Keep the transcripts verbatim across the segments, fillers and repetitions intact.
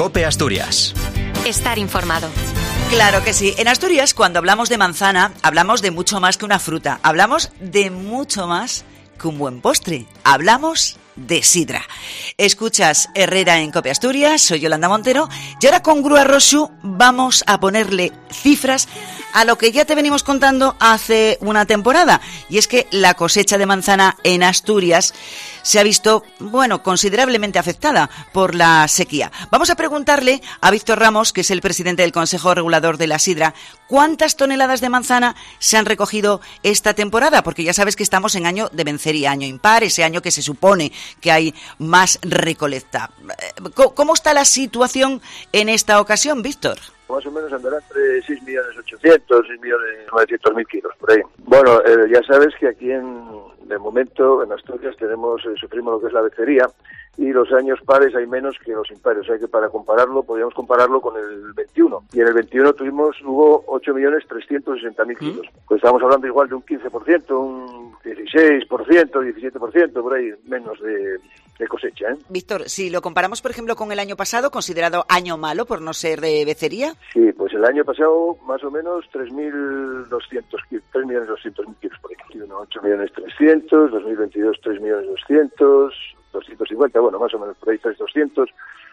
COPE Asturias. Estar informado. Claro que sí. En Asturias, cuando hablamos de manzana, hablamos de mucho más que una fruta. Hablamos de mucho más que un buen postre. Hablamos de sidra. Escuchas Herrera en COPE Asturias, soy Yolanda Montero, y ahora con Grúa Rosu vamos a ponerle cifras a lo que ya te venimos contando hace una temporada, y es que la cosecha de manzana en Asturias se ha visto, bueno, considerablemente afectada por la sequía. Vamos a preguntarle a Víctor Ramos, que es el presidente del Consejo Regulador de la Sidra, cuántas toneladas de manzana se han recogido esta temporada, porque ya sabes que estamos en año de vencería, año impar, ese año que se supone que hay más recolecta. ¿Cómo está la situación en esta ocasión, Víctor? Más o menos andará entre seis millones ochocientos, seis millones novecientos mil kilos, por ahí. Bueno, eh, ya sabes que aquí en, de momento en Asturias tenemos, eh, sufrimos lo que es la becería, y los años pares hay menos que los impares, o sea que para compararlo, podríamos compararlo con el veintiuno, y en el veintiuno tuvimos, hubo ocho millones trescientos sesenta mil kilos, pues estamos hablando igual de un quince por ciento, un dieciséis por ciento, diecisiete por ciento, por ahí, menos de, de cosecha, ¿eh? Víctor, si lo comparamos, por ejemplo, con el año pasado, considerado año malo por no ser de becería. Sí, pues el año pasado más o menos tres mil doscientos kilos, tres millones doscientos mil kilos por ahí, ocho millones trescientos, dos mil veintidós tres millones doscientos, doscientos cincuenta, bueno, más o menos por ahí tres doscientos.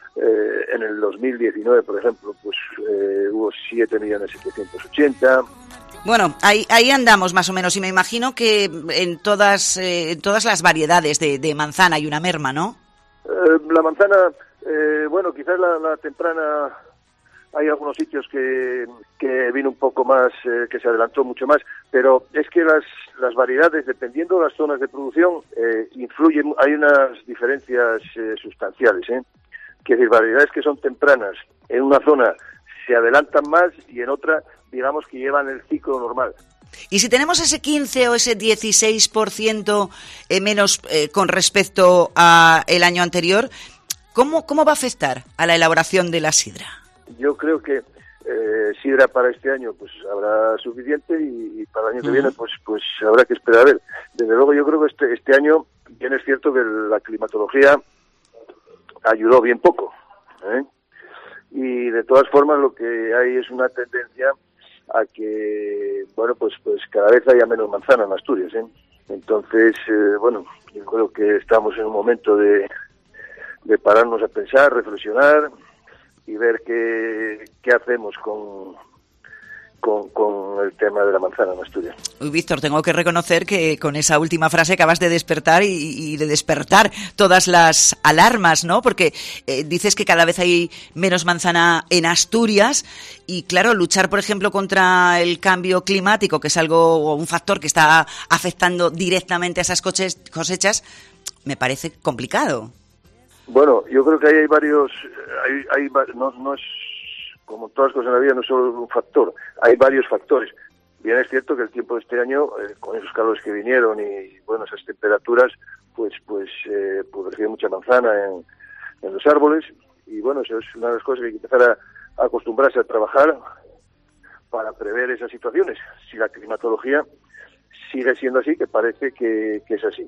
Eh, en el dos mil diecinueve, por ejemplo, pues eh, hubo siete millones setecientos ochenta. Bueno, ahí ahí andamos más o menos, y me imagino que en todas eh, en todas las variedades de, de manzana hay una merma, ¿no? Eh, la manzana, eh, bueno, quizás la, la temprana, hay algunos sitios que, que vino un poco más, eh, que se adelantó mucho más, pero es que las, las variedades, dependiendo de las zonas de producción, eh, influyen, hay unas diferencias eh, sustanciales, ¿eh? Quiere decir, variedades que son tempranas en una zona se adelantan más y en otra, digamos que llevan el ciclo normal. Y si tenemos ese quince o ese dieciséis por ciento eh, menos eh, con respecto a el año anterior, ¿cómo, cómo va a afectar a la elaboración de la sidra? Yo creo que eh, sidra para este año pues habrá suficiente, y, y para el año que uh-huh. viene pues pues habrá que esperar a ver. Desde luego yo creo que este, este año bien es cierto que la climatología ayudó bien poco, ¿eh? Y de todas formas lo que hay es una tendencia a que, bueno, pues pues cada vez haya menos manzana en Asturias, ¿eh? Entonces, eh, bueno, yo creo que estamos en un momento de, de pararnos a pensar, reflexionar y ver qué, qué hacemos con, con, con el tema de la manzana en Asturias. Uy, Víctor, tengo que reconocer que con esa última frase acabas de despertar y, y de despertar todas las alarmas, ¿no? Porque eh, dices que cada vez hay menos manzana en Asturias y, claro, luchar, por ejemplo, contra el cambio climático, que es algo, un factor que está afectando directamente a esas cosechas, me parece complicado. Bueno, yo creo que ahí hay varios, hay, hay no, no es como todas las cosas en la vida, no es solo un factor, hay varios factores. Bien es cierto que el tiempo de este año, eh, con esos calores que vinieron y, bueno, esas temperaturas, pues pues eh, pues recibe mucha manzana en, en los árboles, y bueno, eso es una de las cosas que hay que empezar a, a acostumbrarse a trabajar para prever esas situaciones, si la climatología sigue siendo así, que parece que, que es así.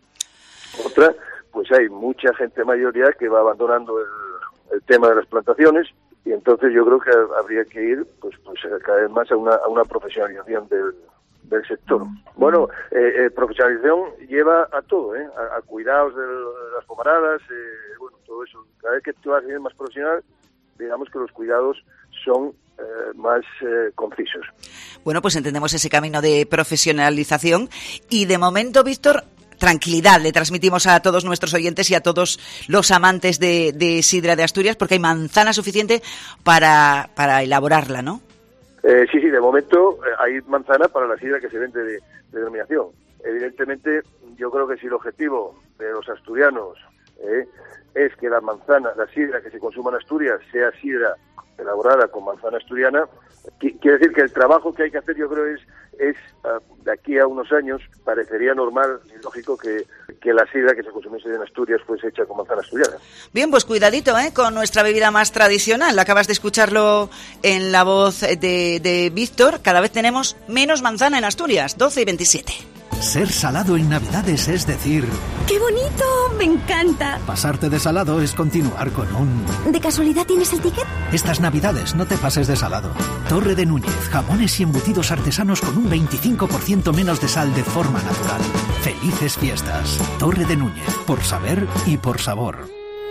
Otra, pues hay mucha gente mayor ya que va abandonando el, el tema de las plantaciones, y entonces yo creo que habría que ir pues pues cada vez más a una, a una profesionalización del, del sector. Bueno, eh, eh, profesionalización lleva a todo, ¿eh? a, a cuidados de, de las pomaradas, eh, bueno, todo eso. Cada vez que tú vas a ser más profesional, digamos que los cuidados son eh, más eh, concisos. Bueno, pues entendemos ese camino de profesionalización, y de momento, Víctor, tranquilidad le transmitimos a todos nuestros oyentes y a todos los amantes de, de sidra de Asturias, porque hay manzana suficiente para, para elaborarla, ¿no? Eh, sí, sí, de momento eh, hay manzana para la sidra que se vende de, de denominación. Evidentemente, yo creo que si el objetivo de los asturianos eh, es que la manzana, la sidra que se consuma en Asturias sea sidra elaborada con manzana asturiana, quiere decir que el trabajo que hay que hacer, yo creo, es, es uh, de aquí a unos años, parecería normal y lógico que, que la sidra que se consumiese en Asturias fuese hecha con manzana asturiana. Bien, pues cuidadito, ¿eh? Con nuestra bebida más tradicional. Acabas de escucharlo en la voz de, de Víctor. Cada vez tenemos menos manzana en Asturias, doce y veintisiete. Ser salado en Navidades es decir... ¡Qué bonito! ¡Me encanta! Pasarte de salado es continuar con un... ¿De casualidad tienes el ticket? Estas Navidades no te pases de salado. Torre de Núñez, jamones y embutidos artesanos con un veinticinco por ciento menos de sal de forma natural. ¡Felices fiestas! Torre de Núñez, por saber y por sabor.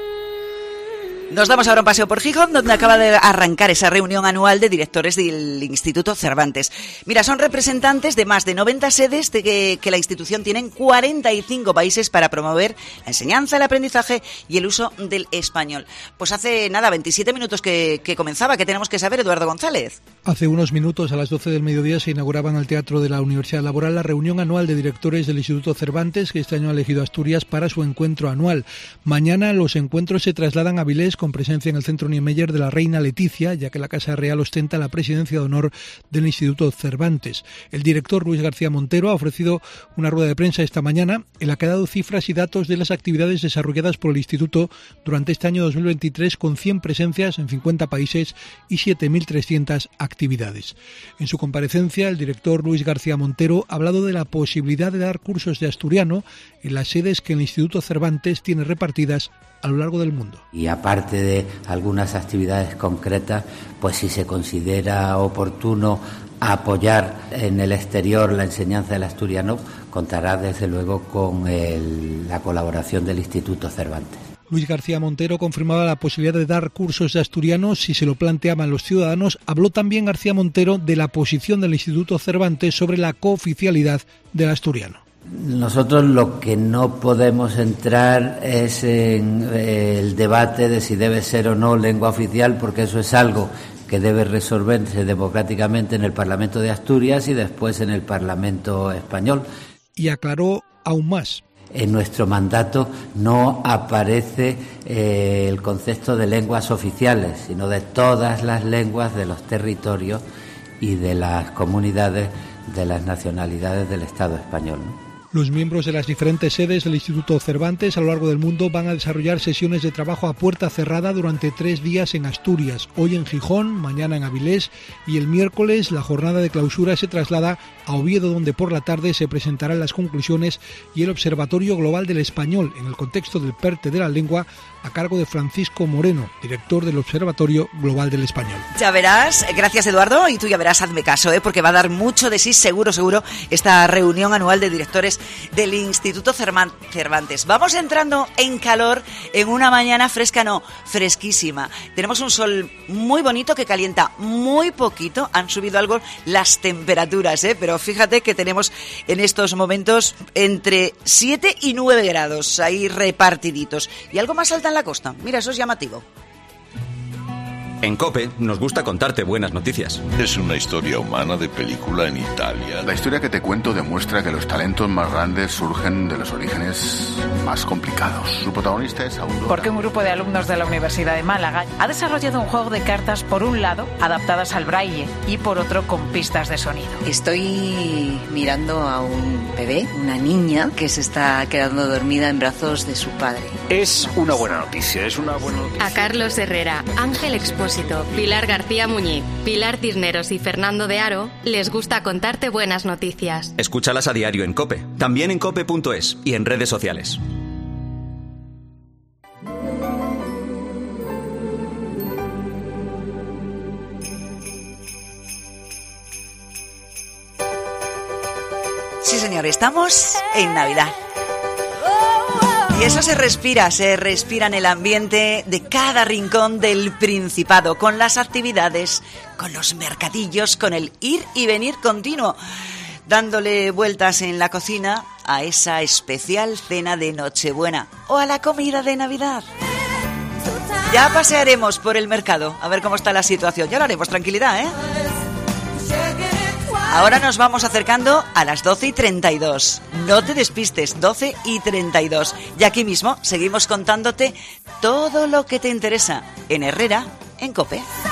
Nos damos ahora un paseo por Gijón, donde acaba de arrancar esa reunión anual de directores del Instituto Cervantes. Mira, son representantes de más de noventa sedes de que, que la institución tiene en cuarenta y cinco países para promover la enseñanza, el aprendizaje y el uso del español. Pues hace nada, veintisiete minutos que, que comenzaba. ¿Qué tenemos que saber, Eduardo González? Hace unos minutos, a las doce del mediodía, se inauguraba en el Teatro de la Universidad Laboral la reunión anual de directores del Instituto Cervantes, que este año ha elegido Asturias para su encuentro anual. Mañana los encuentros se trasladan a Avilés, con presencia en el Centro Niemeyer de la Reina Leticia, ya que la Casa Real ostenta la presidencia de honor del Instituto Cervantes. El director Luis García Montero ha ofrecido una rueda de prensa esta mañana en la que ha dado cifras y datos de las actividades desarrolladas por el Instituto durante este año dos mil veintitrés, con cien presencias en cincuenta países y siete mil trescientas actividades. En su comparecencia, el director Luis García Montero ha hablado de la posibilidad de dar cursos de asturiano en las sedes que el Instituto Cervantes tiene repartidas a lo largo del mundo. Y aparte de algunas actividades concretas, pues si se considera oportuno apoyar en el exterior la enseñanza del asturiano, contará desde luego con el, la colaboración del Instituto Cervantes. Luis García Montero confirmaba la posibilidad de dar cursos de asturiano si se lo planteaban los ciudadanos. Habló también García Montero de la posición del Instituto Cervantes sobre la cooficialidad del asturiano. Nosotros lo que no podemos entrar es en el debate de si debe ser o no lengua oficial, porque eso es algo que debe resolverse democráticamente en el Parlamento de Asturias y después en el Parlamento español. Y aclaró aún más. En nuestro mandato no aparece eh, el concepto de lenguas oficiales, sino de todas las lenguas de los territorios y de las comunidades de las nacionalidades del Estado español, ¿no? Los miembros de las diferentes sedes del Instituto Cervantes a lo largo del mundo van a desarrollar sesiones de trabajo a puerta cerrada durante tres días en Asturias, hoy en Gijón, mañana en Avilés, y el miércoles la jornada de clausura se traslada a Oviedo, donde por la tarde se presentarán las conclusiones y el Observatorio Global del Español en el contexto del PERTE de la lengua, a cargo de Francisco Moreno, director del Observatorio Global del Español. Ya verás, gracias Eduardo, y tú ya verás, hazme caso, ¿eh? porque va a dar mucho de sí, seguro, seguro, esta reunión anual de directores del Instituto Cervantes. Vamos entrando en calor en una mañana fresca, no, fresquísima. Tenemos un sol muy bonito que calienta muy poquito, han subido algo las temperaturas, ¿eh? pero fíjate que tenemos en estos momentos entre siete y nueve grados, ahí repartiditos, y algo más alta en la costa. Mira, eso es llamativo. En COPE nos gusta contarte buenas noticias. Es una historia humana de película en Italia. La historia que te cuento demuestra que los talentos más grandes surgen de los orígenes más complicados. Su protagonista es Aurora. Porque un grupo de alumnos de la Universidad de Málaga ha desarrollado un juego de cartas, por un lado, adaptadas al braille, y por otro, con pistas de sonido. Estoy mirando a un bebé, una niña, que se está quedando dormida en brazos de su padre. Es una buena noticia, es una buena noticia. A Carlos Herrera, Ángel Expósito, Pilar García Muñiz, Pilar Cisneros y Fernando de Aro les gusta contarte buenas noticias. Escúchalas a diario en COPE, también en cope punto es y en redes sociales. Sí, señor, estamos en Navidad. Y eso se respira, se respira en el ambiente de cada rincón del Principado, con las actividades, con los mercadillos, con el ir y venir continuo, dándole vueltas en la cocina a esa especial cena de Nochebuena o a la comida de Navidad. Ya pasearemos por el mercado a ver cómo está la situación, ya lo haremos, tranquilidad, ¿eh? Ahora nos vamos acercando a las doce y treinta y dos. No te despistes, doce y treinta y dos. Y aquí mismo seguimos contándote todo lo que te interesa en Herrera, en COPE.